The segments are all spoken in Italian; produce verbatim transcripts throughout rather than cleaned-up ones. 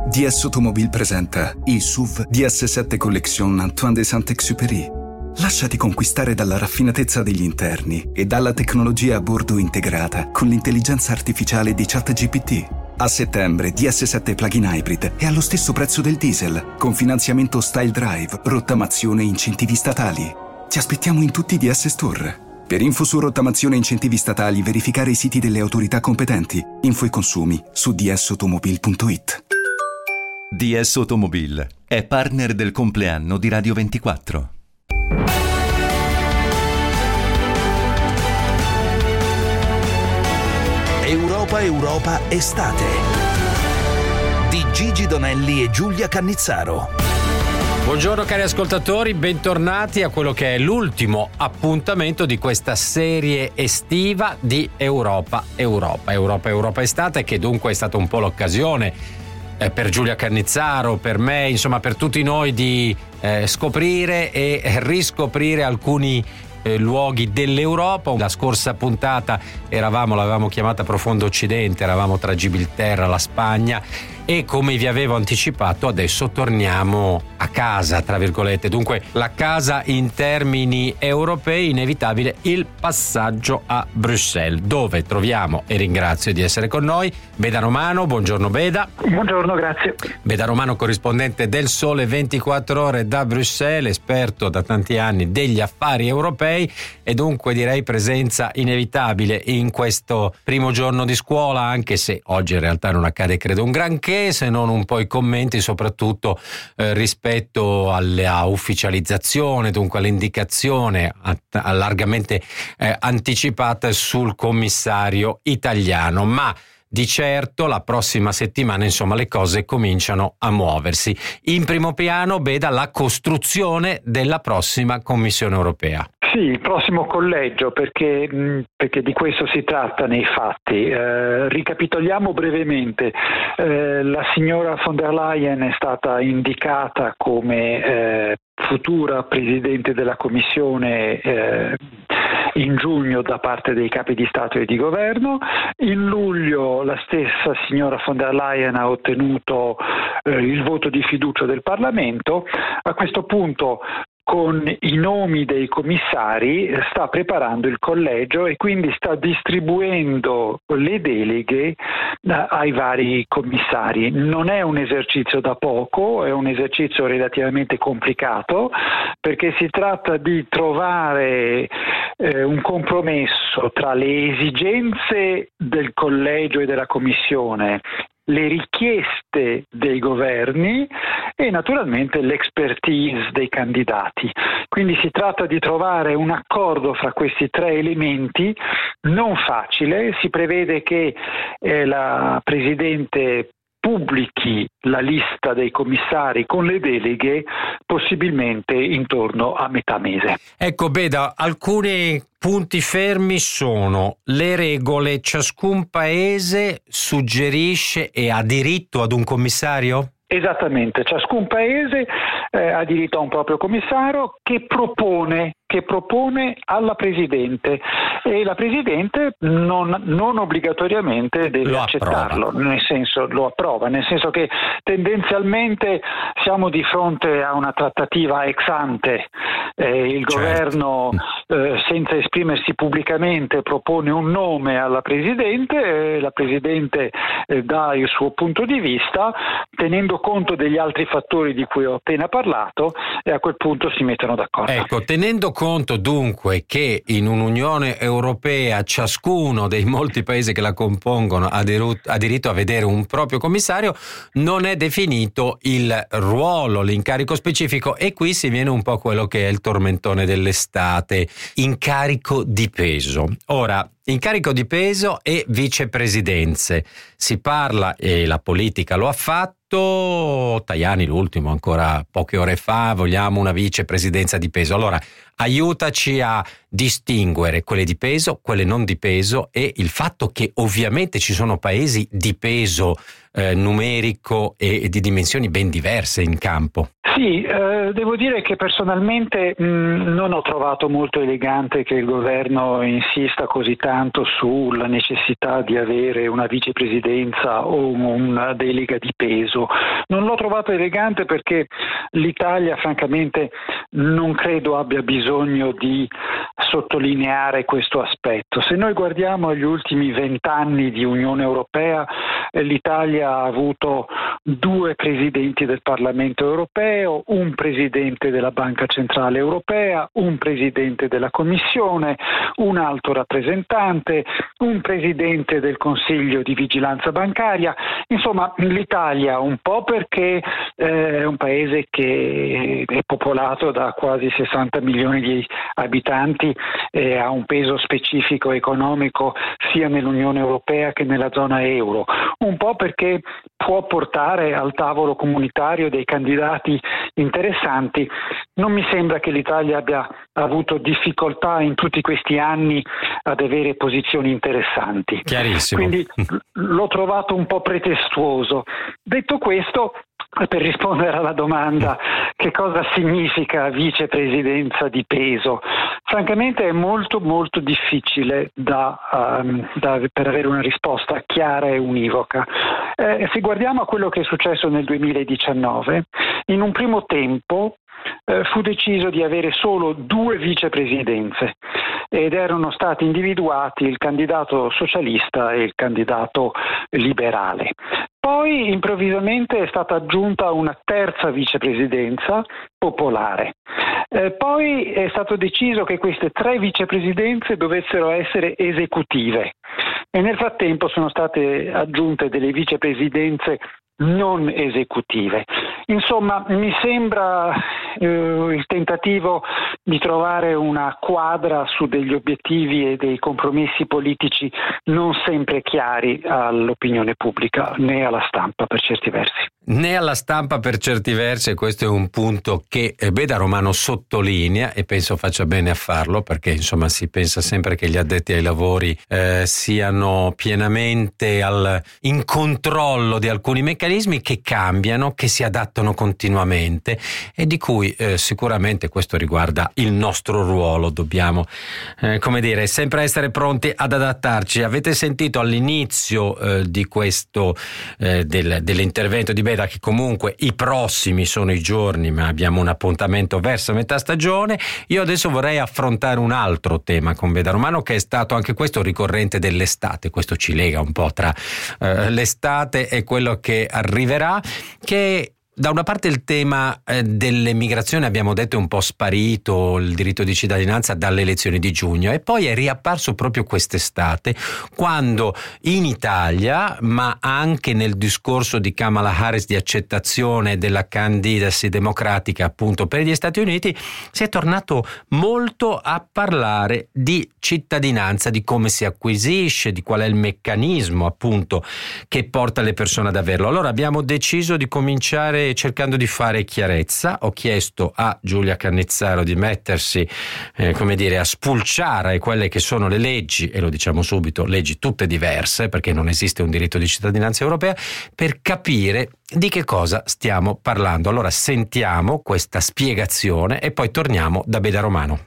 D S Automobile presenta i S U V D S sette Collection Antoine de Saint-Exupéry. Lasciati conquistare dalla raffinatezza degli interni e dalla tecnologia a bordo integrata con l'intelligenza artificiale di ChatGPT. A settembre D S sette Plug-in Hybrid è allo stesso prezzo del diesel, con finanziamento Style Drive, rottamazione e incentivi statali. Ti aspettiamo in tutti i D S Store. Per info su rottamazione e incentivi statali, verificare i siti delle autorità competenti. Info e consumi su d s automobile punto i t. D S Automobile è partner del compleanno di Radio ventiquattro. Europa Europa Estate di Gigi Donelli e Giulia Cannizzaro. Buongiorno cari ascoltatori, bentornati a quello che è l'ultimo appuntamento di questa serie estiva di Europa Europa Europa Europa Estate, che dunque è stata un po' l'occasione eh, per Giulia Cannizzaro, per me, insomma per tutti noi di eh, scoprire e riscoprire alcuni eh, luoghi dell'Europa. La scorsa puntata eravamo, l'avevamo chiamata Profondo Occidente, eravamo tra Gibilterra, la Spagna, e come vi avevo anticipato adesso torniamo a casa, tra virgolette. Dunque la casa in termini europei, inevitabile il passaggio a Bruxelles, dove troviamo, e ringrazio di essere con noi, Beda Romano. Buongiorno Beda. Buongiorno, grazie. Beda Romano, corrispondente del Sole ventiquattro Ore da Bruxelles, esperto da tanti anni degli affari europei e dunque direi presenza inevitabile in questo primo giorno di scuola, anche se oggi in realtà non accade credo un granché, se non un po' i commenti soprattutto eh, rispetto alla ufficializzazione, dunque all'indicazione att- largamente eh, anticipata sul commissario italiano. Ma di certo la prossima settimana insomma le cose cominciano a muoversi. In primo piano Beda la costruzione della prossima Commissione europea. Sì, il prossimo collegio, perché, perché di questo si tratta nei fatti. Eh, ricapitoliamo brevemente. Eh, la signora von der Leyen è stata indicata come eh, futura Presidente della Commissione eh, in giugno da parte dei capi di Stato e di Governo. In luglio la stessa signora von der Leyen ha ottenuto eh, il voto di fiducia del Parlamento. A questo punto, con i nomi dei commissari, sta preparando il collegio e quindi sta distribuendo le deleghe ai vari commissari. Non è un esercizio da poco, è un esercizio relativamente complicato, perché si tratta di trovare eh, un compromesso tra le esigenze del collegio e della commissione, le richieste dei governi e naturalmente l'expertise dei candidati. Quindi si tratta di trovare un accordo fra questi tre elementi, non facile. Si prevede che eh, la Presidente pubblichi la lista dei commissari con le deleghe possibilmente intorno a metà mese. Ecco Beda, alcuni punti fermi sono le regole. Ciascun paese suggerisce e ha diritto ad un commissario? Esattamente, ciascun paese eh, ha diritto a un proprio commissario che propone che propone alla Presidente, e la Presidente non, non obbligatoriamente deve lo accettarlo, approva. nel senso lo approva, nel senso che tendenzialmente siamo di fronte a una trattativa ex ante. Eh, il certo. governo eh, senza esprimersi pubblicamente propone un nome alla Presidente e la Presidente eh, dà il suo punto di vista tenendo conto degli altri fattori di cui ho appena parlato, e a quel punto si mettono d'accordo. Ecco, tenendo conto dunque che in un'Unione Europea ciascuno dei molti paesi che la compongono ha, diru- ha diritto a vedere un proprio commissario, non è definito il ruolo, l'incarico specifico, e qui si viene un po' quello che è il tormentone dell'estate: incarico di peso. Ora, incarico di peso e vicepresidenze. Si parla, e la politica lo ha fatto, Tajani l'ultimo ancora poche ore fa, vogliamo una vicepresidenza di peso. Allora, aiutaci a distinguere quelle di peso, quelle non di peso, e il fatto che ovviamente ci sono paesi di peso eh, numerico e di dimensioni ben diverse in campo. Sì, eh, devo dire che personalmente mh, non ho trovato molto elegante che il governo insista così tanto sulla necessità di avere una vicepresidenza o una delega di peso. Non l'ho trovato elegante perché l'Italia francamente non credo abbia bisogno di sottolineare questo aspetto. Se noi guardiamo gli ultimi vent'anni di Unione Europea, eh, l'Italia ha avuto due presidenti del Parlamento europeo, un presidente della Banca Centrale Europea, un presidente della Commissione, un alto rappresentante, un presidente del Consiglio di Vigilanza Bancaria. Insomma, l'Italia un po' perché eh, è un paese che è popolato da quasi sessanta milioni di abitanti e ha un peso specifico economico sia nell'Unione Europea che nella zona euro, un po' perché può portare al tavolo comunitario dei candidati interessanti. Non mi sembra che l'Italia abbia avuto difficoltà in tutti questi anni ad avere posizioni interessanti. Chiarissimo. Quindi l'ho trovato un po' pretestuoso. Detto questo, per rispondere alla domanda che cosa significa vicepresidenza di peso, francamente è molto molto difficile da, um, da, per avere una risposta chiara e univoca. Eh, se guardiamo a quello che è successo nel duemiladiciannove, in un primo tempo eh, fu deciso di avere solo due vicepresidenze ed erano stati individuati il candidato socialista e il candidato liberale. Poi improvvisamente è stata aggiunta una terza vicepresidenza popolare. Eh, poi è stato deciso che queste tre vicepresidenze dovessero essere esecutive e nel frattempo sono state aggiunte delle vicepresidenze non esecutive. Insomma, mi sembra eh, il tentativo di trovare una quadra su degli obiettivi e dei compromessi politici non sempre chiari all'opinione pubblica né alla stampa per certi versi. Né alla stampa per certi versi, e questo è un punto che Beda Romano sottolinea e penso faccia bene a farlo, perché insomma si pensa sempre che gli addetti ai lavori eh, siano pienamente al, in controllo di alcuni meccanismi che cambiano, che si adattano continuamente e di cui eh, sicuramente questo riguarda il nostro ruolo. Dobbiamo eh, come dire sempre essere pronti ad adattarci. Avete sentito all'inizio eh, di questo eh, del, dell'intervento di Beda che comunque i prossimi sono i giorni, ma abbiamo un appuntamento verso metà stagione. Io adesso vorrei affrontare un altro tema con Beda Romano, che è stato anche questo ricorrente dell'estate. Questo ci lega un po' tra eh, l'estate e quello che arriverà, che da una parte il tema eh, dell'emigrazione, abbiamo detto, è un po' sparito, il diritto di cittadinanza dalle elezioni di giugno, e poi è riapparso proprio quest'estate, quando in Italia, ma anche nel discorso di Kamala Harris di accettazione della candidacy democratica appunto per gli Stati Uniti, si è tornato molto a parlare di cittadinanza, di come si acquisisce, di qual è il meccanismo appunto che porta le persone ad averlo. Allora abbiamo deciso di cominciare cercando di fare chiarezza. Ho chiesto a Giulia Cannizzaro di mettersi eh, come dire a spulciare quelle che sono le leggi, e lo diciamo subito, leggi tutte diverse perché non esiste un diritto di cittadinanza europea, per capire di che cosa stiamo parlando. Allora sentiamo questa spiegazione e poi torniamo da Beda Romano.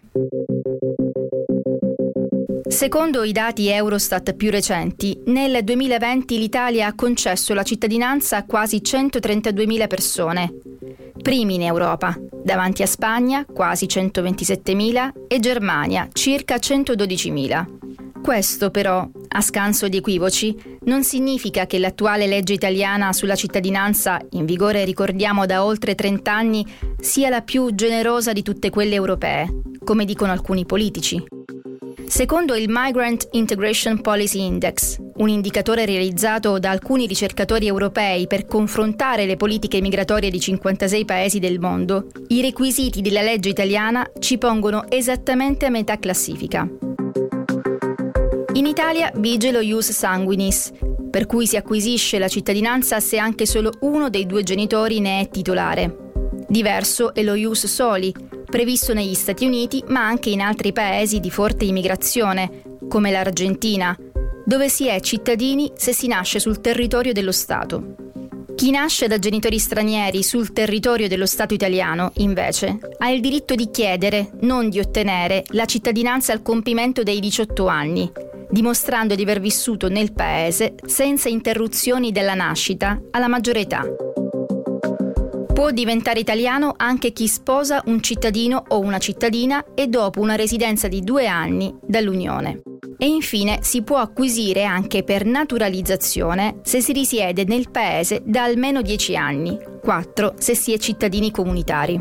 Secondo i dati Eurostat più recenti, nel duemilaventi l'Italia ha concesso la cittadinanza a quasi centotrentaduemila persone, primi in Europa, davanti a Spagna, quasi centoventisettemila, e Germania, circa centododicimila. Questo però, a scanso di equivoci, non significa che l'attuale legge italiana sulla cittadinanza, in vigore ricordiamo da oltre trenta anni, sia la più generosa di tutte quelle europee, come dicono alcuni politici. Secondo il Migrant Integration Policy Index, un indicatore realizzato da alcuni ricercatori europei per confrontare le politiche migratorie di cinquantasei paesi del mondo, i requisiti della legge italiana ci pongono esattamente a metà classifica. In Italia vige lo ius sanguinis, per cui si acquisisce la cittadinanza se anche solo uno dei due genitori ne è titolare. Diverso è lo ius soli, previsto negli Stati Uniti ma anche in altri paesi di forte immigrazione, come l'Argentina, dove si è cittadini se si nasce sul territorio dello Stato. Chi nasce da genitori stranieri sul territorio dello Stato italiano, invece, ha il diritto di chiedere, non di ottenere, la cittadinanza al compimento dei diciotto anni, dimostrando di aver vissuto nel paese senza interruzioni dalla nascita alla maggiore età. Può diventare italiano anche chi sposa un cittadino o una cittadina e dopo una residenza di due anni dall'unione. E infine si può acquisire anche per naturalizzazione se si risiede nel paese da almeno dieci anni, quattro se si è cittadini comunitari.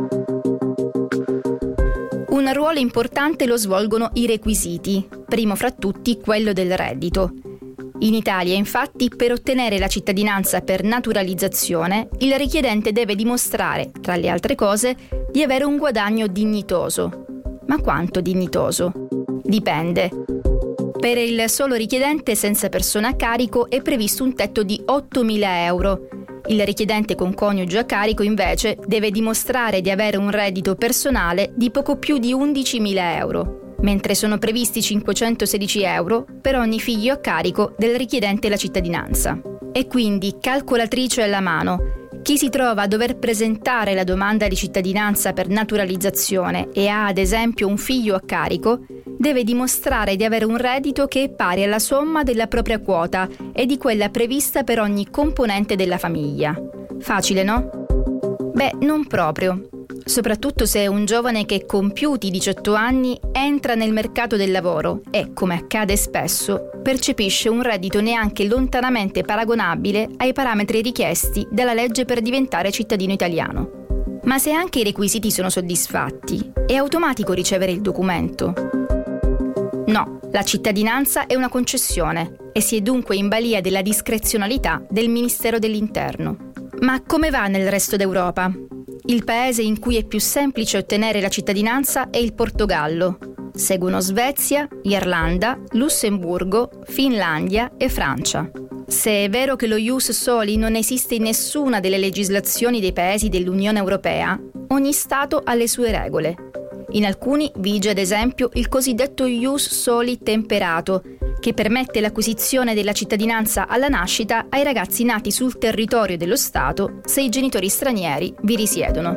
Un ruolo importante lo svolgono i requisiti, primo fra tutti quello del reddito. In Italia, infatti, per ottenere la cittadinanza per naturalizzazione, il richiedente deve dimostrare, tra le altre cose, di avere un guadagno dignitoso. Ma quanto dignitoso? Dipende. Per il solo richiedente senza persona a carico è previsto un tetto di ottomila euro. Il richiedente con coniuge a carico, invece, deve dimostrare di avere un reddito personale di poco più di undicimila euro, mentre sono previsti cinquecentosedici euro per ogni figlio a carico del richiedente la cittadinanza. E quindi, calcolatrice alla mano, chi si trova a dover presentare la domanda di cittadinanza per naturalizzazione e ha ad esempio un figlio a carico, deve dimostrare di avere un reddito che è pari alla somma della propria quota e di quella prevista per ogni componente della famiglia. Facile, no? Beh, non proprio. Soprattutto se è un giovane che compiuti i diciotto anni entra nel mercato del lavoro e, come accade spesso, percepisce un reddito neanche lontanamente paragonabile ai parametri richiesti dalla legge per diventare cittadino italiano. Ma se anche i requisiti sono soddisfatti, è automatico ricevere il documento? No, la cittadinanza è una concessione e si è dunque in balia della discrezionalità del Ministero dell'Interno. Ma come va nel resto d'Europa? Il paese in cui è più semplice ottenere la cittadinanza è il Portogallo. Seguono Svezia, Irlanda, Lussemburgo, Finlandia e Francia. Se è vero che lo ius soli non esiste in nessuna delle legislazioni dei paesi dell'Unione Europea, ogni Stato ha le sue regole. In alcuni vige ad esempio il cosiddetto ius soli temperato, che permette l'acquisizione della cittadinanza alla nascita ai ragazzi nati sul territorio dello Stato se i genitori stranieri vi risiedono.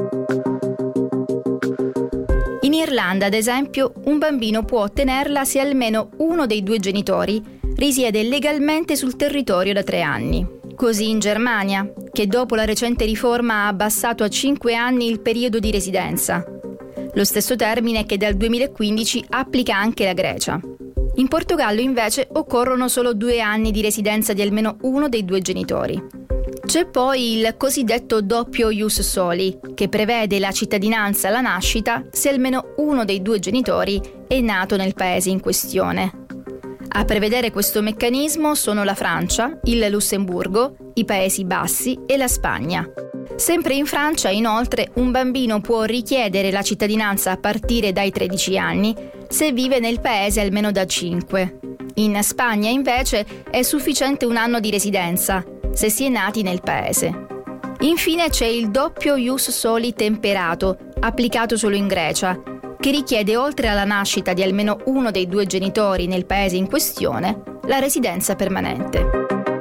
In Irlanda, ad esempio, un bambino può ottenerla se almeno uno dei due genitori risiede legalmente sul territorio da tre anni. Così in Germania, che dopo la recente riforma ha abbassato a cinque anni il periodo di residenza. Lo stesso termine che dal duemilaquindici applica anche la Grecia. In Portogallo invece occorrono solo due anni di residenza di almeno uno dei due genitori. C'è poi il cosiddetto doppio ius soli, che prevede la cittadinanza alla nascita se almeno uno dei due genitori è nato nel paese in questione. A prevedere questo meccanismo sono la Francia, il Lussemburgo, i Paesi Bassi e la Spagna. Sempre in Francia, inoltre, un bambino può richiedere la cittadinanza a partire dai tredici anni se vive nel paese almeno da cinque. In Spagna, invece, è sufficiente un anno di residenza, se si è nati nel paese. Infine c'è il doppio ius soli temperato, applicato solo in Grecia, che richiede, oltre alla nascita di almeno uno dei due genitori nel paese in questione, la residenza permanente.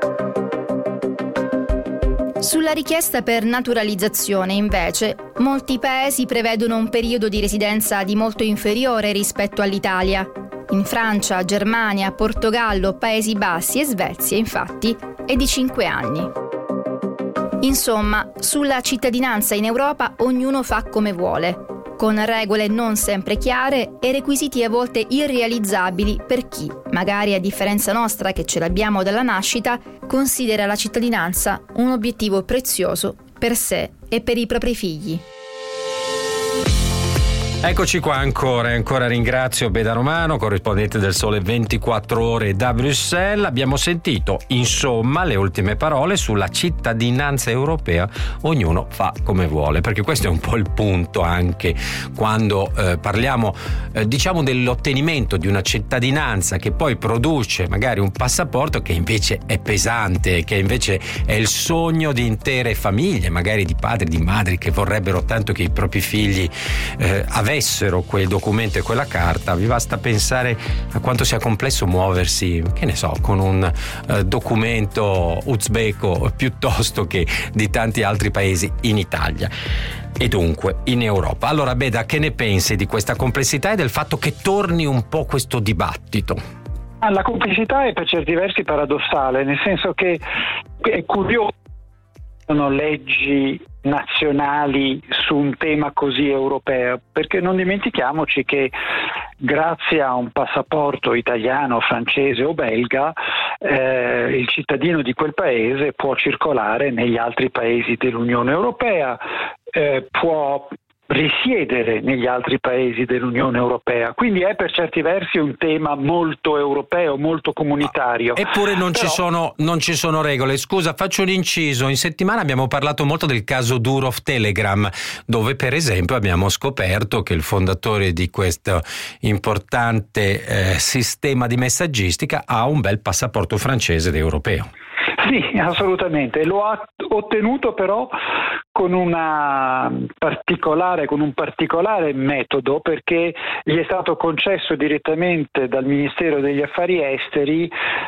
Sulla richiesta per naturalizzazione, invece, molti paesi prevedono un periodo di residenza di molto inferiore rispetto all'Italia. In Francia, Germania, Portogallo, Paesi Bassi e Svezia, infatti, è di cinque anni. Insomma, sulla cittadinanza in Europa ognuno fa come vuole, con regole non sempre chiare e requisiti a volte irrealizzabili per chi, magari a differenza nostra che ce l'abbiamo dalla nascita, considera la cittadinanza un obiettivo prezioso per sé e per i propri figli. Eccoci qua ancora, e ancora ringrazio Beda Romano, corrispondente del Sole ventiquattro Ore da Bruxelles. Abbiamo sentito, insomma, le ultime parole sulla cittadinanza europea, ognuno fa come vuole, perché questo è un po' il punto anche quando eh, parliamo, eh, diciamo, dell'ottenimento di una cittadinanza che poi produce magari un passaporto che invece è pesante, che invece è il sogno di intere famiglie, magari di padri, di madri che vorrebbero tanto che i propri figli eh, avessero avessero quei documenti e quella carta, vi basta pensare a quanto sia complesso muoversi, che ne so, con un eh, documento uzbeko piuttosto che di tanti altri paesi in Italia e dunque in Europa. Allora Beda, che ne pensi di questa complessità e del fatto che torni un po' questo dibattito? La complessità è per certi versi paradossale, nel senso che è curioso sono leggi nazionali su un tema così europeo, perché non dimentichiamoci che grazie a un passaporto italiano, francese o belga eh, il cittadino di quel paese può circolare negli altri paesi dell'Unione Europea, eh, può risiedere negli altri paesi dell'Unione Europea, quindi è per certi versi un tema molto europeo, molto comunitario. Eppure non, Però... ci sono, non ci sono regole. Scusa, faccio un inciso. In settimana abbiamo parlato molto del caso Durov Telegram, dove per esempio abbiamo scoperto che il fondatore di questo importante eh, sistema di messaggistica ha un bel passaporto francese ed europeo. Sì, assolutamente. Lo ha ottenuto però con una particolare, con un particolare metodo, perché gli è stato concesso direttamente dal Ministero degli Affari Esteri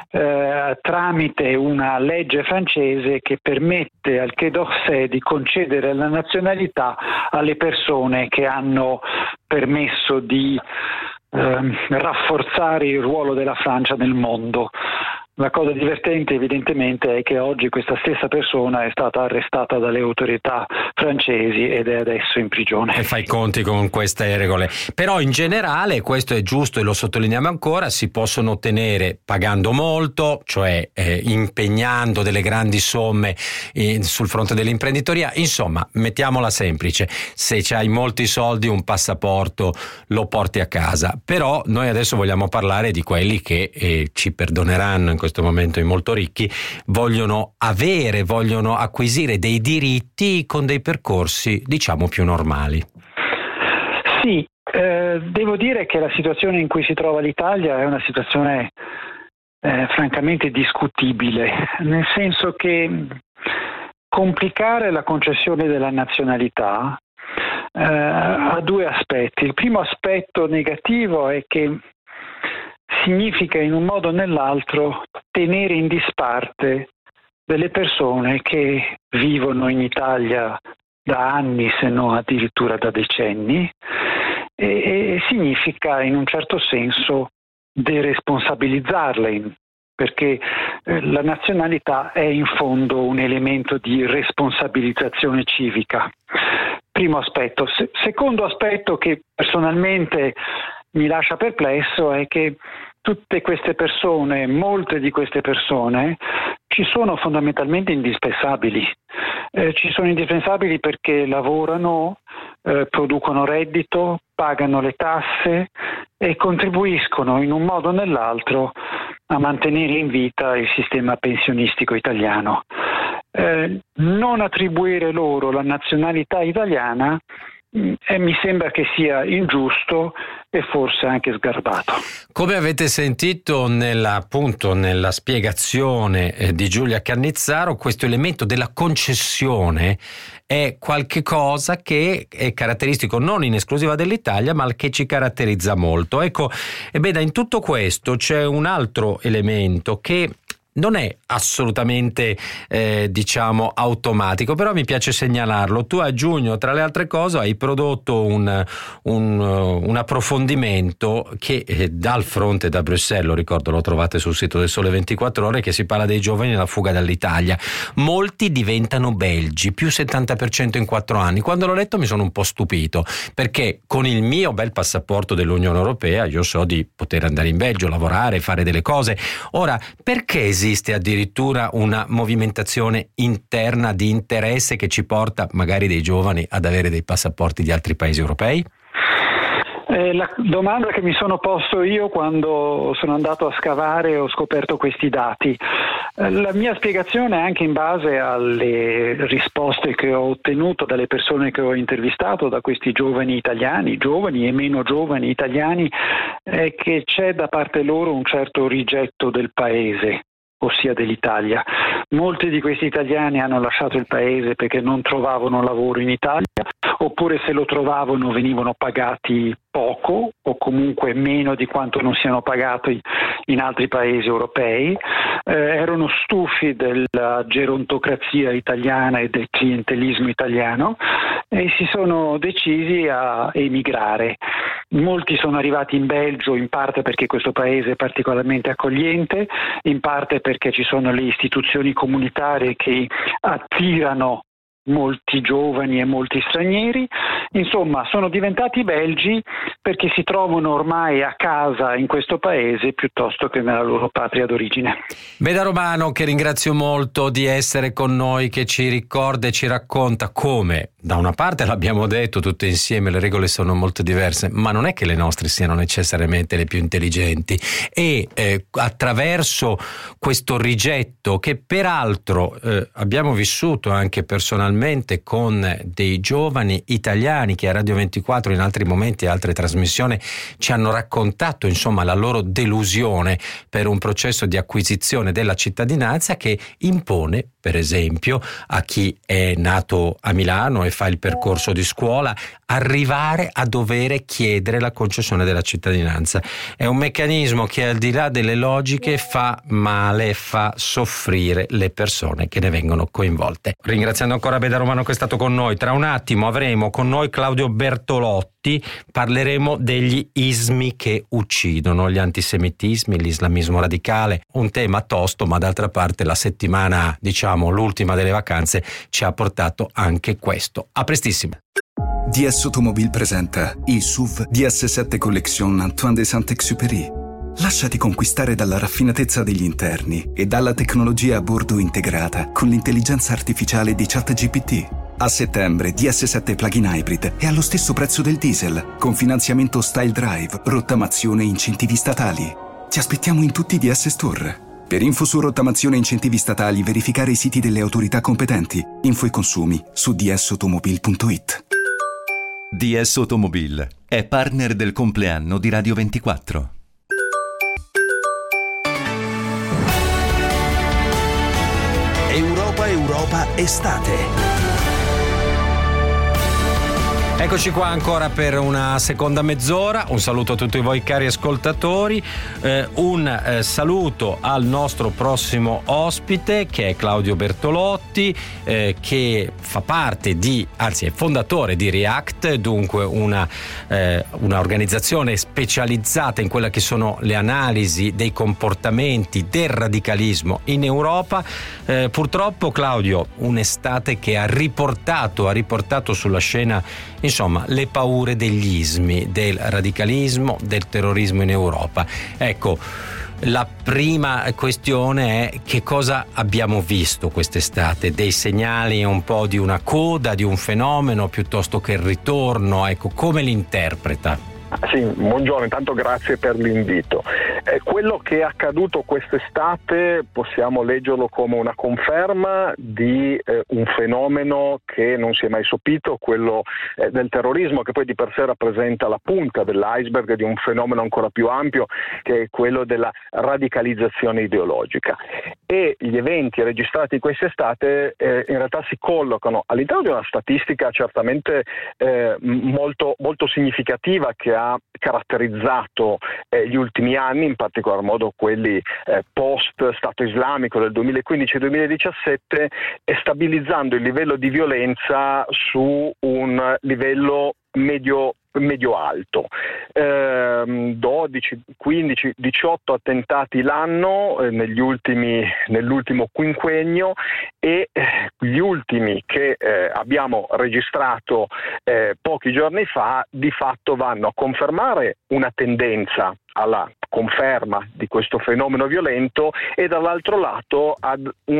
eh, tramite una legge francese che permette al Quai d'Orsay di concedere la nazionalità alle persone che hanno permesso di eh, rafforzare il ruolo della Francia nel mondo. La cosa divertente evidentemente è che oggi questa stessa persona è stata arrestata dalle autorità francesi ed è adesso in prigione. E fai conti con queste regole. Però in generale, questo è giusto e lo sottolineiamo ancora, si possono ottenere pagando molto, cioè eh, impegnando delle grandi somme in, sul fronte dell'imprenditoria. Insomma, mettiamola semplice, se hai molti soldi un passaporto lo porti a casa. Però noi adesso vogliamo parlare di quelli che eh, ci perdoneranno in questo momento i molto ricchi, vogliono avere, vogliono acquisire dei diritti con dei percorsi diciamo più normali. Sì, eh, devo dire che la situazione in cui si trova l'Italia è una situazione eh, francamente discutibile, nel senso che complicare la concessione della nazionalità eh, ha due aspetti. Il primo aspetto negativo è che significa in un modo o nell'altro tenere in disparte delle persone che vivono in Italia da anni, se non addirittura da decenni, e, e significa in un certo senso deresponsabilizzarle, perché eh, la nazionalità è in fondo un elemento di responsabilizzazione civica. Primo aspetto. Se- secondo aspetto che personalmente mi lascia perplesso è che tutte queste persone, molte di queste persone, ci sono fondamentalmente indispensabili. Eh, ci sono indispensabili perché lavorano, eh, producono reddito, pagano le tasse e contribuiscono in un modo o nell'altro a mantenere in vita il sistema pensionistico italiano. Eh, non attribuire loro la nazionalità italiana e mi sembra che sia ingiusto e forse anche sgarbato. Come avete sentito nella, appunto nella spiegazione eh, di Giulia Cannizzaro, questo elemento della concessione è qualche cosa che è caratteristico non in esclusiva dell'Italia, ma che ci caratterizza molto. Ecco, e beh, in tutto questo c'è un altro elemento che non è assolutamente eh, diciamo automatico, però mi piace segnalarlo. Tu a giugno, tra le altre cose, hai prodotto un, un, un approfondimento che eh, dal fronte da Bruxelles, lo ricordo, lo trovate sul sito del Sole ventiquattro Ore, che si parla dei giovani nella fuga dall'Italia. Molti diventano belgi, più settanta per cento in quattro anni. Quando l'ho letto mi sono un po' stupito, perché con il mio bel passaporto dell'Unione Europea io so di poter andare in Belgio, lavorare, fare delle cose. Ora, perché esiste Esiste addirittura una movimentazione interna di interesse che ci porta magari dei giovani ad avere dei passaporti di altri paesi europei? Eh, la domanda che mi sono posto io quando sono andato a scavare e ho scoperto questi dati. Eh, la mia spiegazione, anche in base alle risposte che ho ottenuto dalle persone che ho intervistato, da questi giovani italiani, giovani e meno giovani italiani, è che c'è da parte loro un certo rigetto del paese. ossia dell'Italia. Molti di questi italiani hanno lasciato il paese perché non trovavano lavoro in Italia, oppure se lo trovavano venivano pagati poco o comunque meno di quanto non siano pagati in altri paesi europei. Eh, erano stufi della gerontocrazia italiana e del clientelismo italiano e si sono decisi a emigrare. Molti sono arrivati in Belgio in parte perché questo paese è particolarmente accogliente, in parte perché ci sono le istituzioni comunitarie che attirano molti giovani e molti stranieri. Insomma, sono diventati belgi perché si trovano ormai a casa in questo paese piuttosto che nella loro patria d'origine. Beda Romano, che ringrazio molto di essere con noi, che ci ricorda e ci racconta come, da una parte l'abbiamo detto tutte insieme, le regole sono molto diverse, ma non è che le nostre siano necessariamente le più intelligenti, e eh, attraverso questo rigetto che peraltro eh, abbiamo vissuto anche personalmente con dei giovani italiani che a Radio ventiquattro in altri momenti e altre trasmissioni ci hanno raccontato insomma la loro delusione per un processo di acquisizione della cittadinanza che impone, per esempio, a chi è nato a Milano e fa il percorso di scuola, arrivare a dover chiedere la concessione della cittadinanza. È un meccanismo che al di là delle logiche fa male, fa soffrire le persone che ne vengono coinvolte. Ringraziando ancora Beda Romano che è stato con noi. Tra un attimo avremo con noi Claudio Bertolotti, parleremo degli ismi che uccidono, gli antisemitismi, l'islamismo radicale, un tema tosto, ma d'altra parte la settimana, diciamo l'ultima delle vacanze, ci ha portato anche questo. A prestissimo. D S Automobile presenta il S U V D S sette Collection Antoine de Saint-Exupéry. Lasciati conquistare dalla raffinatezza degli interni e dalla tecnologia a bordo integrata con l'intelligenza artificiale di ChatGPT. A settembre D S sette Plug-in Hybrid è allo stesso prezzo del diesel, con finanziamento Style Drive, rottamazione e incentivi statali. Ti aspettiamo in tutti i D S Store. Per info su rottamazione e incentivi statali, verificare i siti delle autorità competenti. Info e consumi su d s automobile punto i t. D S Automobile è partner del compleanno di Radio ventiquattro. Europa Europa Estate. Eccoci qua ancora per una seconda mezz'ora. Un saluto a tutti voi cari ascoltatori, eh, un eh, saluto al nostro prossimo ospite che è Claudio Bertolotti, eh, che fa parte di, anzi è fondatore di React, dunque una, eh, una organizzazione specializzata in quella che sono le analisi dei comportamenti del radicalismo in Europa. Eh, purtroppo Claudio, un'estate che ha riportato, ha riportato sulla scena insomma le paure degli ismi, del radicalismo, del terrorismo in Europa. Ecco, la prima questione è: che cosa abbiamo visto quest'estate? Dei segnali un po' di una coda, di un fenomeno, piuttosto che il ritorno? Ecco, come li interpreta? Sì, buongiorno, intanto grazie per l'invito. Eh, quello che è accaduto quest'estate possiamo leggerlo come una conferma di eh, un fenomeno che non si è mai sopito, quello eh, del terrorismo, che poi di per sé rappresenta la punta dell'iceberg di un fenomeno ancora più ampio, che è quello della radicalizzazione ideologica. E gli eventi registrati quest'estate eh, in realtà si collocano all'interno di una statistica certamente eh, molto, molto significativa che ha caratterizzato eh, gli ultimi anni, in particolar modo quelli eh, post Stato Islamico del duemilaquindici duemiladiciassette, e stabilizzando il livello di violenza su un livello medio medio-alto. Eh, dodici, quindici, diciotto attentati l'anno eh, negli ultimi, nell'ultimo quinquennio, e eh, gli ultimi che eh, abbiamo registrato eh, pochi giorni fa di fatto vanno a confermare una tendenza alla conferma di questo fenomeno violento e dall'altro lato ad un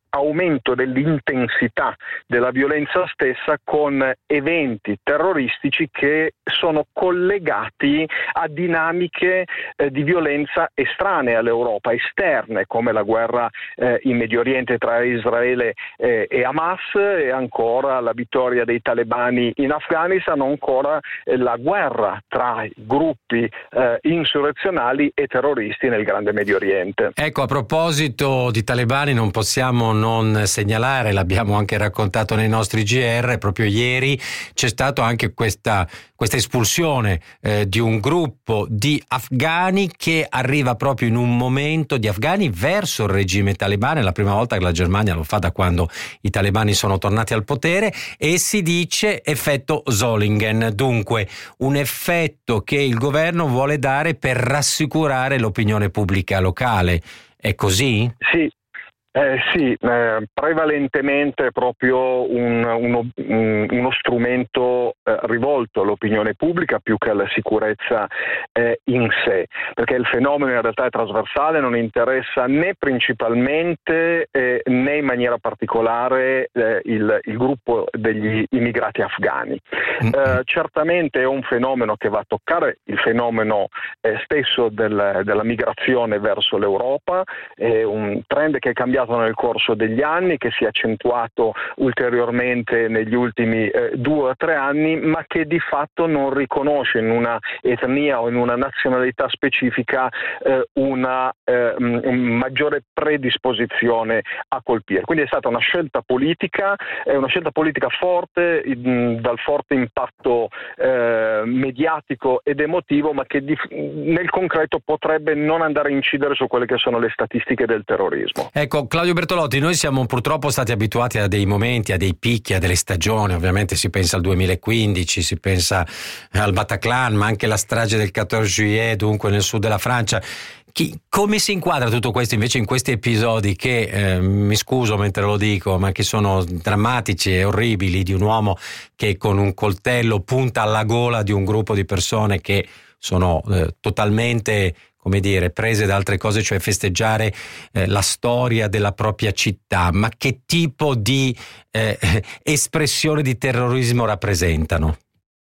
aumento dell'intensità della violenza stessa con eventi terroristici che sono collegati a dinamiche eh, di violenza estranee all'Europa, esterne, come la guerra eh, in Medio Oriente tra Israele eh, e Hamas, e ancora la vittoria dei talebani in Afghanistan, o ancora eh, la guerra tra gruppi eh, insurrezionali e terroristi nel grande Medio Oriente. Ecco, a proposito di talebani non possiamo non segnalare, l'abbiamo anche raccontato nei nostri G R, proprio ieri c'è stata anche questa, questa espulsione eh, di un gruppo di afghani che arriva proprio in un momento di afghani verso il regime talebano. È la prima volta che la Germania lo fa da quando i talebani sono tornati al potere, e si dice effetto Solingen, dunque un effetto che il governo vuole dare per rassicurare l'opinione pubblica locale. È così? Sì. Eh, sì, eh, prevalentemente proprio un, uno, un, uno strumento eh, rivolto all'opinione pubblica più che alla sicurezza eh, in sé, perché il fenomeno in realtà è trasversale, non interessa né principalmente eh, né in maniera particolare eh, il, il gruppo degli immigrati afghani. Eh, certamente è un fenomeno che va a toccare il fenomeno eh, stesso del, della migrazione verso l'Europa, è un trend che è cambiato nel corso degli anni, che si è accentuato ulteriormente negli ultimi eh, due o tre anni, ma che di fatto non riconosce in una etnia o in una nazionalità specifica eh, una eh, maggiore predisposizione a colpire. Quindi è stata una scelta politica, è una scelta politica forte, mh, dal forte impatto eh, mediatico ed emotivo, ma che di, nel concreto potrebbe non andare a incidere su quelle che sono le statistiche del terrorismo. Ecco, Claudio Bertolotti, noi siamo purtroppo stati abituati a dei momenti, a dei picchi, a delle stagioni. Ovviamente si pensa al duemilaquindici, si pensa al Bataclan, ma anche la strage del quattordici juillet, dunque nel sud della Francia. Chi, come si inquadra tutto questo invece in questi episodi che, eh, mi scuso mentre lo dico, ma che sono drammatici e orribili, di un uomo che con un coltello punta alla gola di un gruppo di persone che sono eh, totalmente, come dire, prese da altre cose, cioè festeggiare eh, la storia della propria città. Ma che tipo di eh, espressione di terrorismo rappresentano?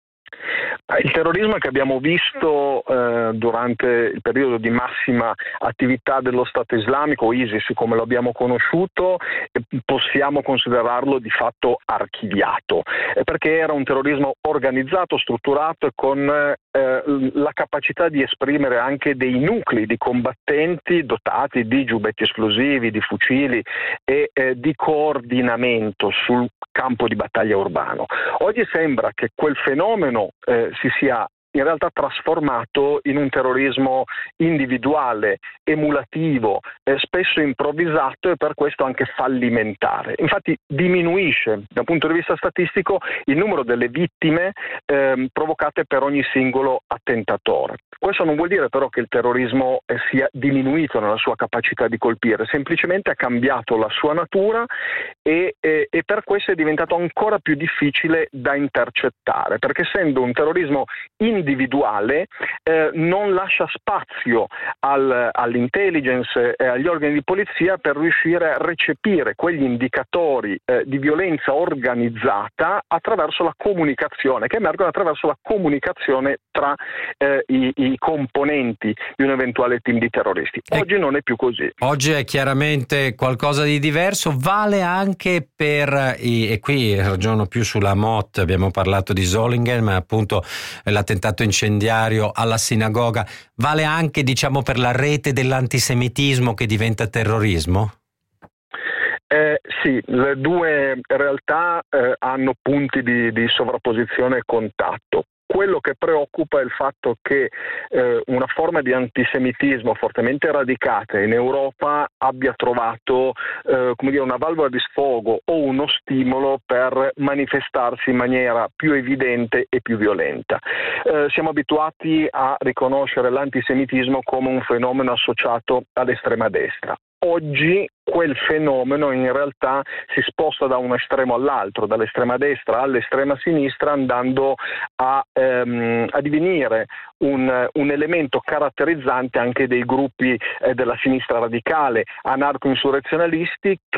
Il terrorismo che abbiamo visto eh, durante il periodo di massima attività dello Stato islamico, ISIS come lo abbiamo conosciuto, eh, possiamo considerarlo di fatto archiviato, eh, perché era un terrorismo organizzato, strutturato e con eh, la capacità di esprimere anche dei nuclei di combattenti dotati di giubbetti esplosivi, di fucili e eh, di coordinamento sul campo di battaglia urbano. Oggi sembra che quel fenomeno eh, si sia in realtà trasformato in un terrorismo individuale, emulativo, eh, spesso improvvisato e per questo anche fallimentare. Infatti diminuisce dal punto di vista statistico il numero delle vittime eh, provocate per ogni singolo attentatore. Questo non vuol dire però che il terrorismo eh, sia diminuito nella sua capacità di colpire, semplicemente ha cambiato la sua natura e, e, e per questo è diventato ancora più difficile da intercettare, perché essendo un terrorismo individuale eh, non lascia spazio al, all'intelligence e agli organi di polizia per riuscire a recepire quegli indicatori eh, di violenza organizzata attraverso la comunicazione, che emergono attraverso la comunicazione tra eh, i, i componenti di un eventuale team di terroristi. Oggi non è più così. Oggi è chiaramente qualcosa di diverso, vale anche per, i, e qui ragiono più sulla M O T, abbiamo parlato di Solingen, ma appunto l'attentato incendiario alla sinagoga, vale anche, diciamo, per la rete dell'antisemitismo che diventa terrorismo? Eh, sì, le due realtà eh, hanno punti di, di sovrapposizione e contatto. Quello che preoccupa è il fatto che eh, una forma di antisemitismo fortemente radicata in Europa abbia trovato eh, come dire, una valvola di sfogo o uno stimolo per manifestarsi in maniera più evidente e più violenta. Eh, siamo abituati a riconoscere l'antisemitismo come un fenomeno associato all'estrema destra. Oggi quel fenomeno in realtà si sposta da un estremo all'altro, dall'estrema destra all'estrema sinistra, andando a, ehm, a divenire un, un elemento caratterizzante anche dei gruppi eh, della sinistra radicale, anarco-insurrezionalisti, che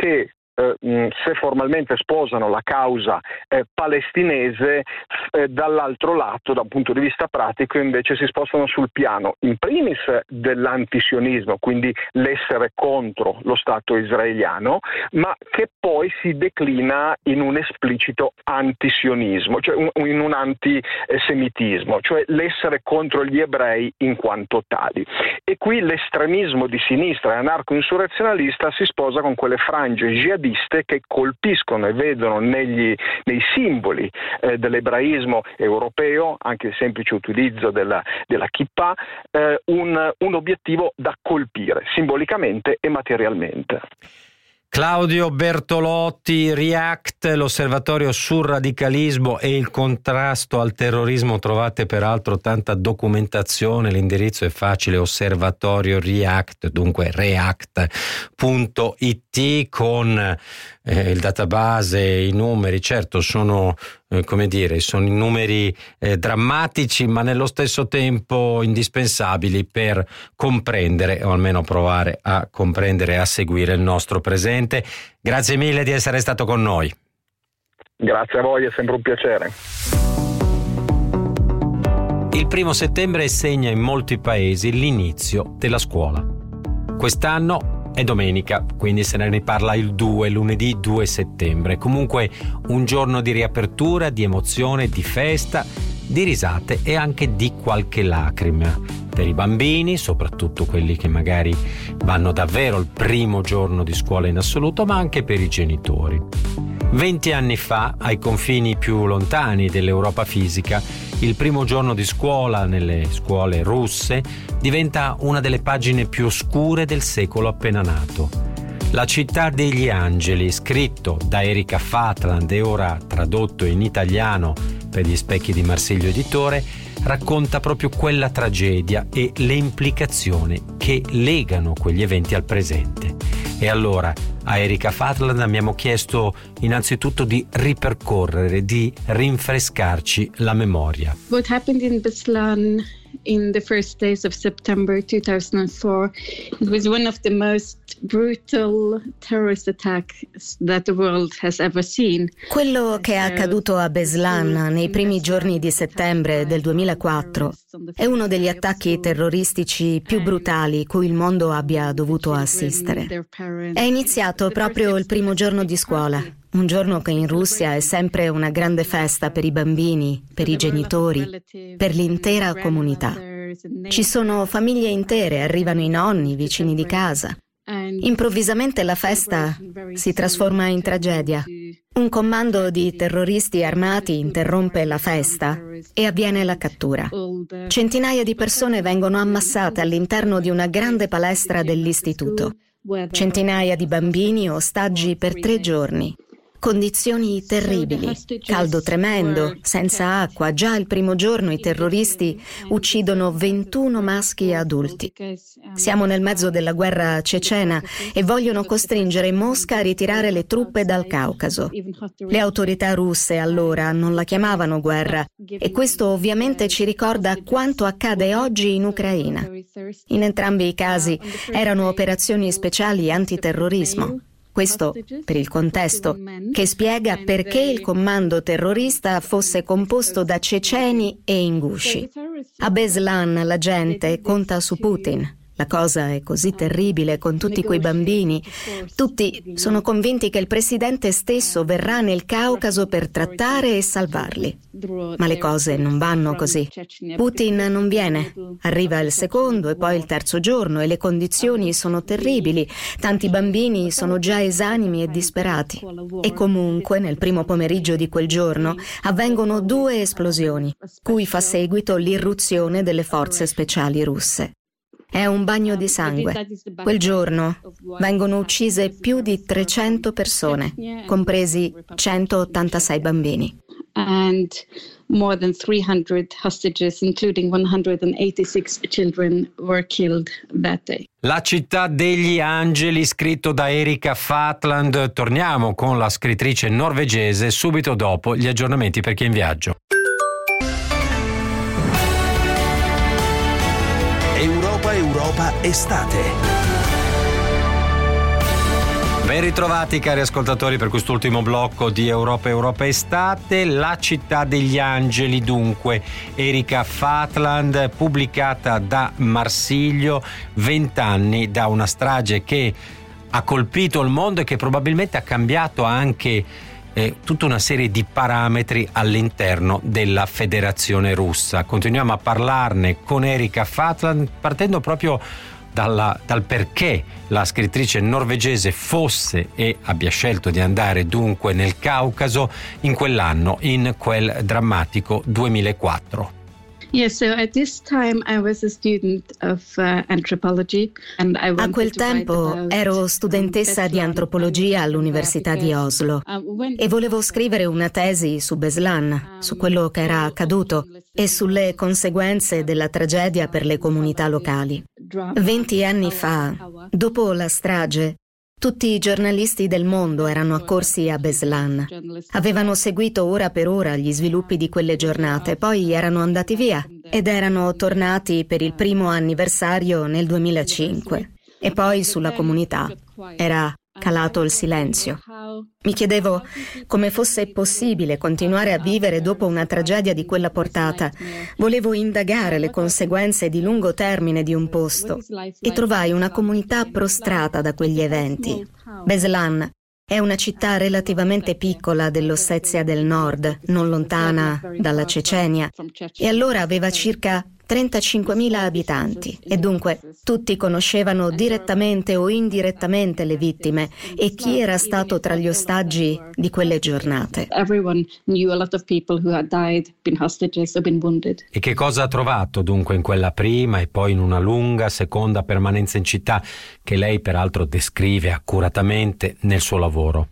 eh, se formalmente sposano la causa eh, palestinese, eh, dall'altro lato, da un punto di vista pratico, invece si spostano sul piano in primis dell'antisionismo, quindi l'essere contro lo Stato israeliano, ma che poi si declina in un esplicito antisionismo, cioè un, in un antisemitismo, cioè l'essere contro gli ebrei in quanto tali. E qui l'estremismo di sinistra e anarco-insurrezionalista si sposa con quelle frange jihadiste che colpiscono e vedono negli, nei simboli eh, dell'ebraismo europeo, anche il semplice utilizzo della, della kippah, eh, un, un obiettivo da colpire simbolicamente e materialmente. Claudio Bertolotti, React, l'osservatorio sul radicalismo e il contrasto al terrorismo. Trovate peraltro tanta documentazione, l'indirizzo è facile, osservatorio React, dunque react punto it, con eh, il database, i numeri, certo sono eh, come dire, sono i numeri eh, drammatici, ma nello stesso tempo indispensabili per comprendere, o almeno provare a comprendere e a seguire il nostro presente. Grazie mille di essere stato con noi. Grazie a voi, è sempre un piacere. Il primo settembre segna in molti paesi l'inizio della scuola. Quest'anno è domenica, quindi se ne riparla il due, lunedì due settembre. Comunque un giorno di riapertura, di emozione, di festa, di risate e anche di qualche lacrima. Per i bambini, soprattutto quelli che magari vanno davvero il primo giorno di scuola in assoluto, ma anche per i genitori. Venti anni fa, ai confini più lontani dell'Europa fisica, il primo giorno di scuola nelle scuole russe diventa una delle pagine più oscure del secolo appena nato. La città degli angeli, scritto da Erika Fatland e ora tradotto in italiano per gli Specchi di Marsilio Editore, racconta proprio quella tragedia e le implicazioni che legano quegli eventi al presente. E allora a Erika Fatland abbiamo chiesto innanzitutto di ripercorrere, di rinfrescarci la memoria. What happened in Beslan in the first days of September two thousand four, it was one of the most brutal terrorist attacks that the world has ever seen. Quello che è accaduto a Beslan nei primi giorni di settembre del duemilaquattro è uno degli attacchi terroristici più brutali cui il mondo abbia dovuto assistere. È iniziato proprio il primo giorno di scuola, un giorno che in Russia è sempre una grande festa per i bambini, per i genitori, per l'intera comunità. Ci sono famiglie intere, arrivano i nonni, i vicini di casa. Improvvisamente la festa si trasforma in tragedia. Un commando di terroristi armati interrompe la festa e avviene la cattura. Centinaia di persone vengono ammassate all'interno di una grande palestra dell'istituto. Centinaia di bambini ostaggi per tre giorni. Condizioni terribili, caldo tremendo, senza acqua. Già il primo giorno i terroristi uccidono ventuno maschi adulti. Siamo nel mezzo della guerra cecena e vogliono costringere Mosca a ritirare le truppe dal Caucaso. Le autorità russe allora non la chiamavano guerra e questo ovviamente ci ricorda quanto accade oggi in Ucraina. In entrambi i casi erano operazioni speciali antiterrorismo. Questo per il contesto, che spiega perché il comando terrorista fosse composto da ceceni e ingusci. A Beslan la gente conta su Putin. La cosa è così terribile con tutti quei bambini. Tutti sono convinti che il presidente stesso verrà nel Caucaso per trattare e salvarli. Ma le cose non vanno così. Putin non viene. Arriva il secondo e poi il terzo giorno e le condizioni sono terribili. Tanti bambini sono già esanimi e disperati. E comunque nel primo pomeriggio di quel giorno avvengono due esplosioni, cui fa seguito l'irruzione delle forze speciali russe. È un bagno di sangue. Quel giorno vengono uccise più di trecento persone, compresi centottantasei bambini. And more than three hundred hostages, including one hundred eighty-six children, were killed that day. La città degli angeli, scritto da Erika Fatland. Torniamo con la scrittrice norvegese subito dopo gli aggiornamenti per chi è in viaggio. Europa Europa estate. Ben ritrovati cari ascoltatori per quest'ultimo blocco di Europa Europa Estate. La città degli angeli, dunque, Erika Fatland, pubblicata da Marsilio, vent'anni da una strage che ha colpito il mondo e che probabilmente ha cambiato anche eh, tutta una serie di parametri all'interno della Federazione Russa. Continuiamo a parlarne con Erika Fatland partendo proprio Dalla, dal perché la scrittrice norvegese fosse e abbia scelto di andare dunque nel Caucaso in quell'anno, in quel drammatico duemilaquattro. Yes, so at this time I was a student of uh, anthropology and I A quel tempo ero studentessa di antropologia all'Università di Oslo e volevo scrivere una tesi su Beslan, su quello che era accaduto e sulle conseguenze della tragedia per le comunità locali. Venti anni fa, dopo la strage, tutti i giornalisti del mondo erano accorsi a Beslan. Avevano seguito ora per ora gli sviluppi di quelle giornate, poi erano andati via ed erano tornati per il primo anniversario nel duemilacinque. E poi sulla comunità era calato il silenzio. Mi chiedevo come fosse possibile continuare a vivere dopo una tragedia di quella portata. Volevo indagare le conseguenze di lungo termine di un posto e trovai una comunità prostrata da quegli eventi. Beslan è una città relativamente piccola dell'Ossetia del Nord, non lontana dalla Cecenia, e allora aveva circa trentacinquemila abitanti e dunque tutti conoscevano direttamente o indirettamente le vittime e chi era stato tra gli ostaggi di quelle giornate. E che cosa ha trovato dunque in quella prima e poi in una lunga seconda permanenza in città che lei peraltro descrive accuratamente nel suo lavoro?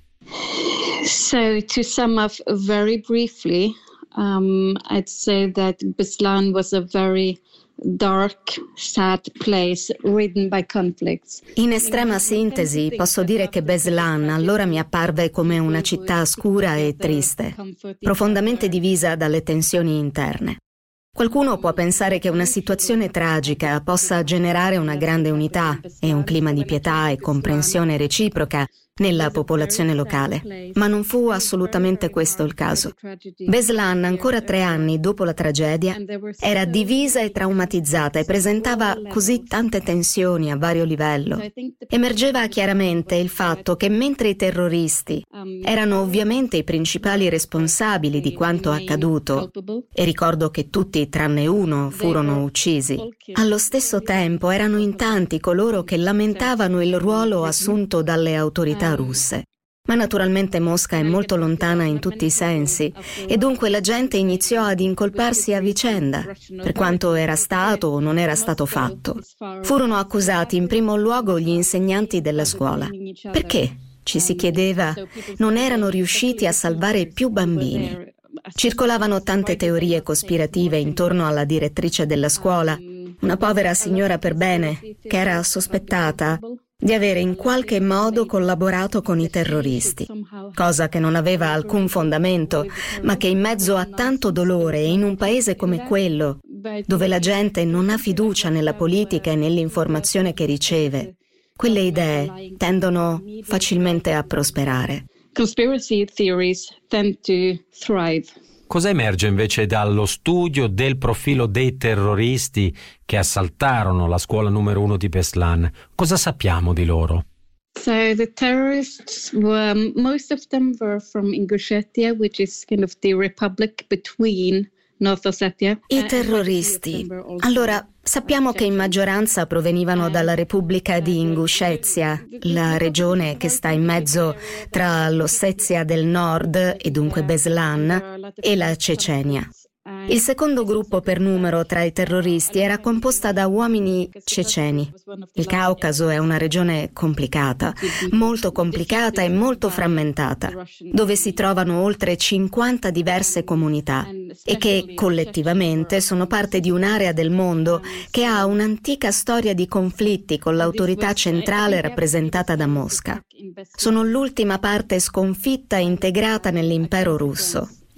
So to sum up very briefly, Um, I'd say that Beslan was a very dark, sad place ridden by conflicts. In estrema sintesi, posso dire che Beslan allora mi apparve come una città scura e triste, profondamente divisa dalle tensioni interne. Qualcuno può pensare che una situazione tragica possa generare una grande unità e un clima di pietà e comprensione reciproca nella popolazione locale, ma non fu assolutamente questo il caso. Beslan, ancora tre anni dopo la tragedia, era divisa e traumatizzata e presentava così tante tensioni a vario livello. Emergeva chiaramente il fatto che mentre i terroristi erano ovviamente i principali responsabili di quanto accaduto, e ricordo che tutti tranne uno furono uccisi, allo stesso tempo erano in tanti coloro che lamentavano il ruolo assunto dalle autorità russe. Ma naturalmente Mosca è molto lontana in tutti i sensi e dunque la gente iniziò ad incolparsi a vicenda per quanto era stato o non era stato fatto. Furono accusati in primo luogo gli insegnanti della scuola. Perché, ci si chiedeva, non erano riusciti a salvare più bambini? Circolavano tante teorie cospirative intorno alla direttrice della scuola, una povera signora per bene che era sospettata di avere in qualche modo collaborato con i terroristi, cosa che non aveva alcun fondamento, ma che in mezzo a tanto dolore e in un paese come quello, dove la gente non ha fiducia nella politica e nell'informazione che riceve, quelle idee tendono facilmente a prosperare. Conspiracy theories tend to thrive. Cosa emerge invece dallo studio del profilo dei terroristi che assaltarono la scuola numero uno di Beslan? Cosa sappiamo di loro? So the terrorists were, most of them were from Ingushetia, which is kind of the republic between North Ossetia. I terroristi. Allora, sappiamo che in maggioranza provenivano dalla Repubblica di Ingushetia, la regione che sta in mezzo tra l'Ossetia del Nord, e dunque Beslan, e la Cecenia. Il secondo gruppo per numero tra i terroristi era composta da uomini ceceni. Il Caucaso è una regione complicata, molto complicata e molto frammentata, dove si trovano oltre cinquanta diverse comunità e che collettivamente sono parte di un'area del mondo che ha un'antica storia di conflitti con l'autorità centrale rappresentata da Mosca. Sono l'ultima parte sconfitta e integrata nell'impero russo.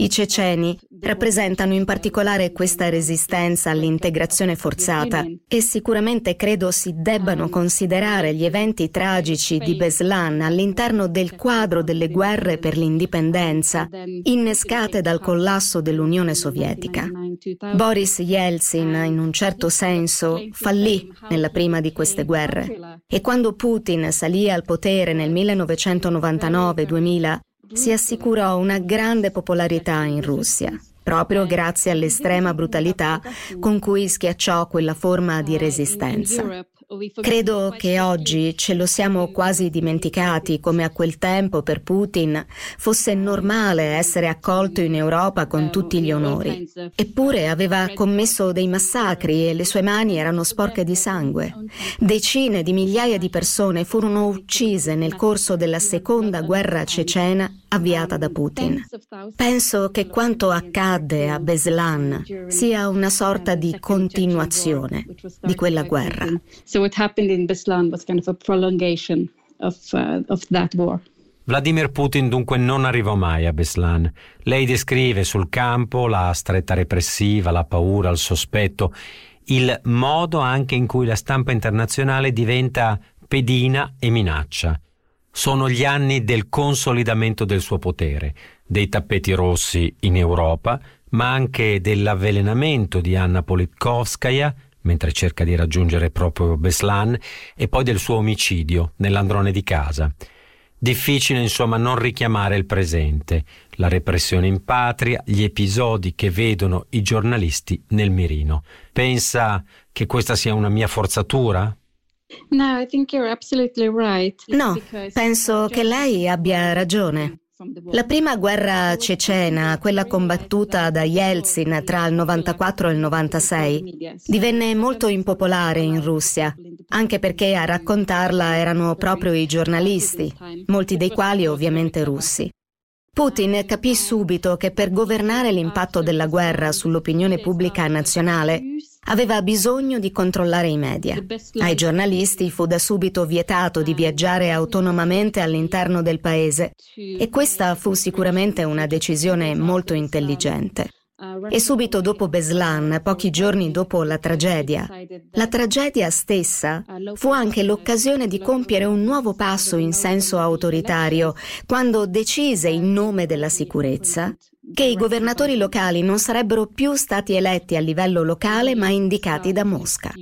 I ceceni rappresentano in particolare questa resistenza all'integrazione forzata e sicuramente credo si debbano considerare gli eventi tragici di Beslan all'interno del quadro delle guerre per l'indipendenza innescate dal collasso dell'Unione Sovietica. Boris Yeltsin, in un certo senso, fallì nella prima di queste guerre e quando Putin salì al potere nel millenovecentonovantanove duemila si assicurò una grande popolarità in Russia, proprio grazie all'estrema brutalità con cui schiacciò quella forma di resistenza. Credo che oggi ce lo siamo quasi dimenticati come a quel tempo per Putin fosse normale essere accolto in Europa con tutti gli onori. Eppure aveva commesso dei massacri e le sue mani erano sporche di sangue. Decine di migliaia di persone furono uccise nel corso della seconda guerra cecena avviata da Putin. Penso che quanto accadde a Beslan sia una sorta di continuazione di quella guerra. What happened in Beslan was kind of a prolongation of, uh, of that war. Vladimir Putin dunque non arrivò mai a Beslan. Lei descrive sul campo la stretta repressiva, la paura, il sospetto, il modo anche in cui la stampa internazionale diventa pedina e minaccia. Sono gli anni del consolidamento del suo potere, dei tappeti rossi in Europa, ma anche dell'avvelenamento di Anna Politkovskaya, mentre cerca di raggiungere proprio Beslan, e poi del suo omicidio nell'androne di casa. Difficile, insomma, non richiamare il presente, la repressione in patria, gli episodi che vedono i giornalisti nel mirino. Pensa che questa sia una mia forzatura? No, I think you're absolutely right. No, penso che lei abbia ragione. La prima guerra cecena, quella combattuta da Yeltsin tra il novantaquattro e il novantasei, divenne molto impopolare in Russia, anche perché a raccontarla erano proprio i giornalisti, molti dei quali ovviamente russi. Putin capì subito che per governare l'impatto della guerra sull'opinione pubblica nazionale aveva bisogno di controllare i media. Ai giornalisti fu da subito vietato di viaggiare autonomamente all'interno del paese e questa fu sicuramente una decisione molto intelligente. E subito dopo Beslan, pochi giorni dopo la tragedia, la tragedia stessa fu anche l'occasione di compiere un nuovo passo in senso autoritario, quando decise in nome della sicurezza che i governatori locali non sarebbero più stati eletti a livello locale ma indicati da Mosca.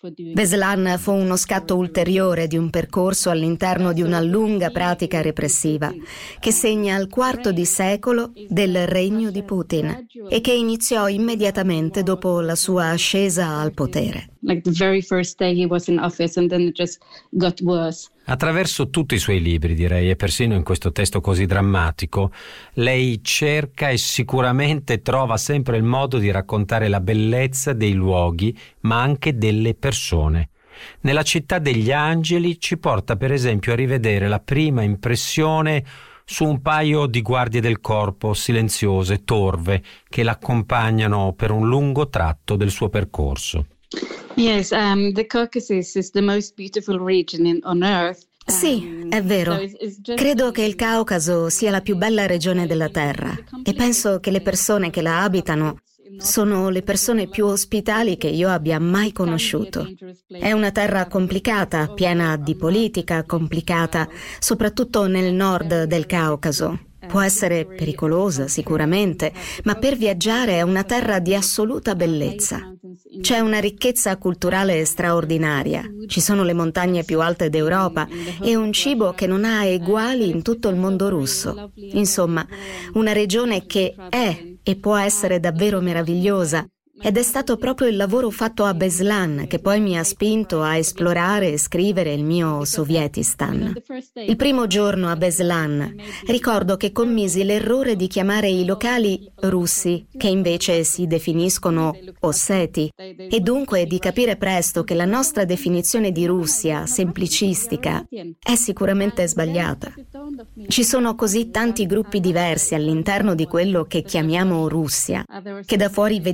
Beslan fu uno scatto ulteriore di un percorso all'interno di una lunga pratica repressiva che segna il quarto di secolo del regno di Putin e che iniziò immediatamente dopo la sua ascesa al potere. Like the very first day he was in office and then it just got worse. Attraverso tutti i suoi libri, direi, e persino in questo testo così drammatico, lei cerca e sicuramente trova sempre il modo di raccontare la bellezza dei luoghi, ma anche delle persone. Nella Città degli Angeli ci porta per esempio a rivedere la prima impressione su un paio di guardie del corpo silenziose, torve, che l'accompagnano per un lungo tratto del suo percorso. Yes, um, the Caucasus is the most beautiful region in, on Earth. Sì, è vero. Credo che il Caucaso sia la più bella regione della Terra e penso che le persone che la abitano sono le persone più ospitali che io abbia mai conosciuto. È una terra complicata, piena di politica complicata, soprattutto nel nord del Caucaso. Può essere pericolosa sicuramente, ma per viaggiare è una terra di assoluta bellezza. C'è una ricchezza culturale straordinaria, ci sono le montagne più alte d'Europa e un cibo che non ha eguali in tutto il mondo russo. Insomma, una regione che è e può essere davvero meravigliosa. Ed è stato proprio il lavoro fatto a Beslan che poi mi ha spinto a esplorare e scrivere il mio Sovietistan. Il primo giorno a Beslan ricordo che commisi l'errore di chiamare i locali russi, che invece si definiscono osseti, e dunque di capire presto che la nostra definizione di Russia, semplicistica, è sicuramente sbagliata. Ci sono così tanti gruppi diversi all'interno di quello che chiamiamo Russia, che da fuori vediamo come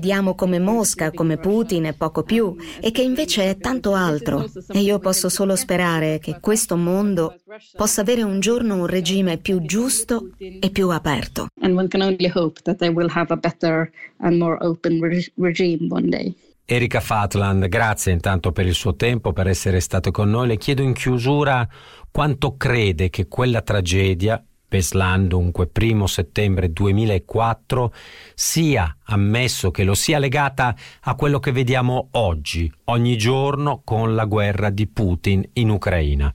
come Mosca, come Putin e poco più, e che invece è tanto altro. E io posso solo sperare che questo mondo possa avere un giorno un regime più giusto e più aperto. And one can only hope that they will have a better and more open re- regime one day. Erika Fatland, grazie intanto per il suo tempo, per essere stato con noi. Le chiedo in chiusura quanto crede che quella tragedia, Beslan, dunque primo settembre duemilaquattro, sia, ammesso che lo sia, legata a quello che vediamo oggi, ogni giorno, con la guerra di Putin in Ucraina.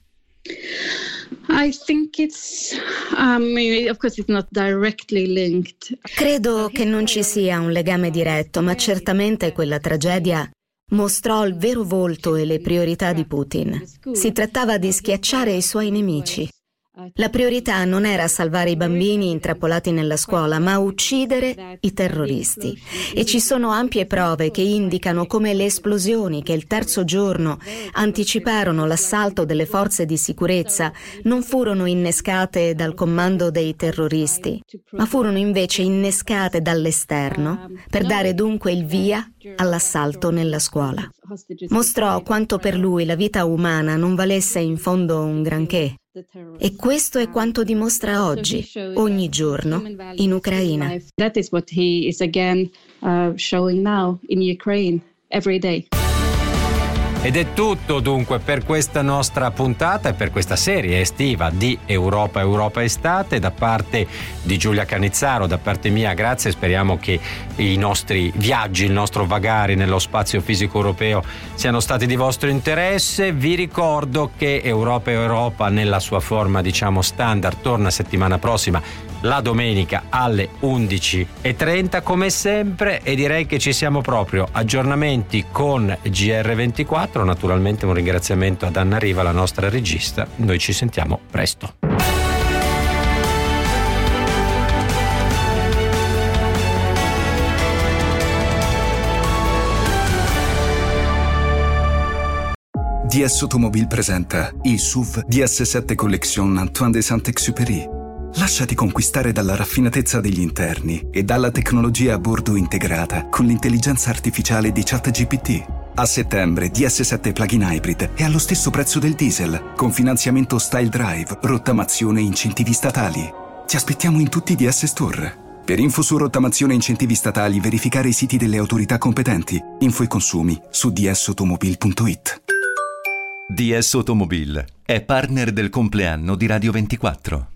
I think it's, um, of course it's not directly linked. Credo che non ci sia un legame diretto, ma certamente quella tragedia mostrò il vero volto e le priorità di Putin. Si trattava di schiacciare i suoi nemici. La priorità non era salvare i bambini intrappolati nella scuola, ma uccidere i terroristi. E ci sono ampie prove che indicano come le esplosioni che il terzo giorno anticiparono l'assalto delle forze di sicurezza non furono innescate dal comando dei terroristi, ma furono invece innescate dall'esterno per dare dunque il via all'assalto nella scuola. Mostrò quanto per lui la vita umana non valesse in fondo un granché. E questo è quanto dimostra oggi, ogni giorno, in Ucraina. That is what he is again uh, showing now in Ukraine every day. Ed è tutto dunque per questa nostra puntata e per questa serie estiva di Europa Europa Estate. Da parte di Giulia Canizzaro, da parte mia, grazie. Speriamo che i nostri viaggi, il nostro vagare nello spazio fisico europeo siano stati di vostro interesse. Vi ricordo che Europa Europa nella sua forma diciamo standard torna settimana prossima, la domenica alle undici e trenta come sempre, e direi che ci siamo proprio. Aggiornamenti con G R ventiquattro, naturalmente un ringraziamento ad Anna Riva, la nostra regista. Noi ci sentiamo presto. D S Automobile presenta il S U V D S sette Collection Antoine de Saint-Exupéry. Lasciati conquistare dalla raffinatezza degli interni e dalla tecnologia a bordo integrata con l'intelligenza artificiale di ChatGPT. A settembre D S sette Plug-in Hybrid è allo stesso prezzo del diesel, con finanziamento Style Drive, rottamazione e incentivi statali. Ti aspettiamo in tutti i D S Store. Per info su rottamazione e incentivi statali, verificare i siti delle autorità competenti. Info e consumi su d s automobile punto it. D S Automobile è partner del compleanno di Radio ventiquattro.